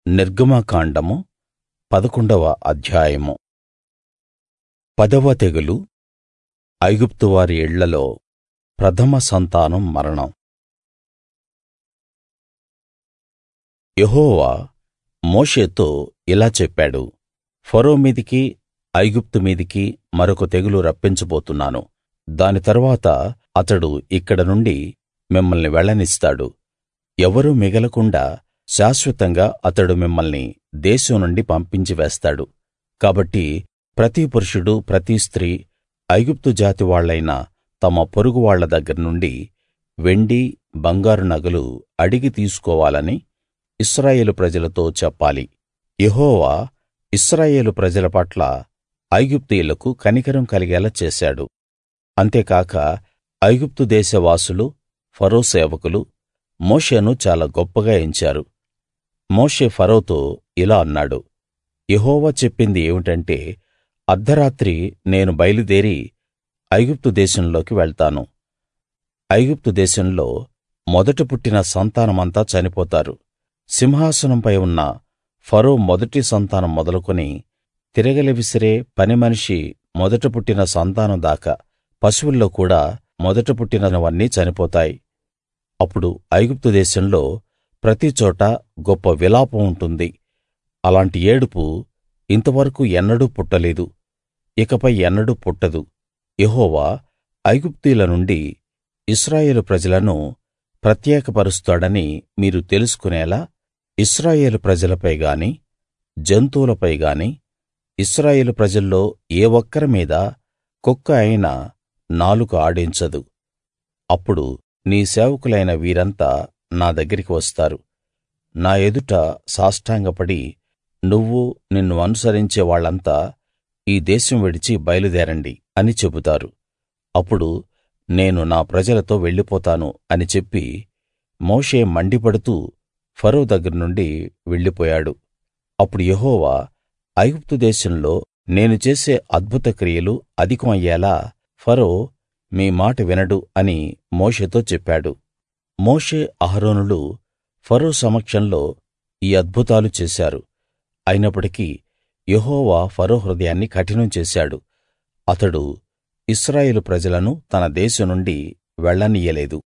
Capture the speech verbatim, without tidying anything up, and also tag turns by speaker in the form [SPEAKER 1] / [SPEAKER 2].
[SPEAKER 1] నిర్గమకాండము పదకొండవ అధ్యాయము. పదవ తెగులు. ఐగుప్తువారి ఇళ్ళలో ప్రథమ సంతానం మరణం. యెహోవా మోషేతో ఇలా చెప్పాడు, ఫరో మీదికి ఐగుప్తు మీదికి మరొక తెగులు రప్పించబోతున్నాను. దాని తరువాత అతడు ఇక్కడ నుండి మిమ్మల్ని వెళ్ళనిస్తాడు. ఎవరూ మిగలకుండా శాశ్వతంగా అతడు మిమ్మల్ని దేశం నుండి పంపించి వేస్తాడు. కాబట్టి ప్రతి పురుషుడు ప్రతి స్త్రీ ఐగుప్తు జాతి వాళ్ళైన తమ పొరుగువాళ్ళ దగ్గరనుండి వెండి బంగారు నగలు అడిగి తీసుకోవాలని ఇశ్రాయేలు ప్రజలతో చెప్పాలి. యెహోవా ఇశ్రాయేలు ప్రజల పట్ల ఐగుప్తీయులకు కనికరం కలిగేలా చేశాడు. అంతేకాక ఐగుప్తు దేశవాసులు ఫరో సేవకులు మోషేను చాలా గొప్పగా ఎంచారు. మోషే ఫరోతో ఇలా అన్నాడు, యెహోవా చెప్పింది ఏమిటంటే, అర్థరాత్రి నేను బయలుదేరి ఐగుప్తు దేశంలోకి వెళ్తాను. ఐగుప్తు దేశంలో మొదట పుట్టిన సంతానమంతా చనిపోతారు. సింహాసనంపై ఉన్న ఫరో మొదటి సంతానం మొదలుకొని తిరగలి విసిరే పనిమనిషి మొదట పుట్టిన సంతానం దాకా, పశువుల్లో కూడా మొదట పుట్టినవన్నీ చనిపోతాయి. అప్పుడు ఐగుప్తు దేశంలో ప్రతిచోటా గొప్ప విలాపం ఉంటుంది. అలాంటి ఏడుపు ఇంతవరకు ఎన్నడూ పుట్టలేదు, ఇకపై ఎన్నడూ పుట్టదు. యెహోవా ఐగుప్తీయుల నుండి ఇశ్రాయేలు ప్రజలను ప్రత్యేకపరుస్తాడని మీరు తెలుసుకునేలా ఇశ్రాయేలు ప్రజలపై గాని జంతువులపై గాని ఇశ్రాయేలు ప్రజల్లో ఏ ఒక్కరి మీద కుక్క అయినా నాలుక ఆడించదు. అప్పుడు నీ సేవకులైన వీరంతా నా దగ్గరికి వస్తారు. నా ఎదుట సాష్టాంగపడి, నువ్వు నిన్ను అనుసరించే వాళ్ళంతా ఈ దేశం విడిచి బయలుదేరండి అని చెబుతారు. అప్పుడు నేను నా ప్రజలతో వెళ్ళిపోతాను అని చెప్పి మోషే మండిపడుతూ ఫరో దగ్గర నుండి వెళ్ళిపోయాడు. అప్పుడు యెహోవా ఐగుప్తు దేశంలో నేను చేసే అద్భుత క్రియలు అధికం అయ్యేలా ఫరో మీ మాట వినడు అని మోషేతో చెప్పాడు. మోషే అహరోనులు ఫరో సమక్షంలో ఈ అద్భుతాలు చేశారు. అయినప్పటికీ యెహోవా ఫరో హృదయాన్ని కఠినం చేశాడు. అతడు ఇశ్రాయేలు ప్రజలను తన దేశం నుండి వెళ్ళనియ్యలేదు.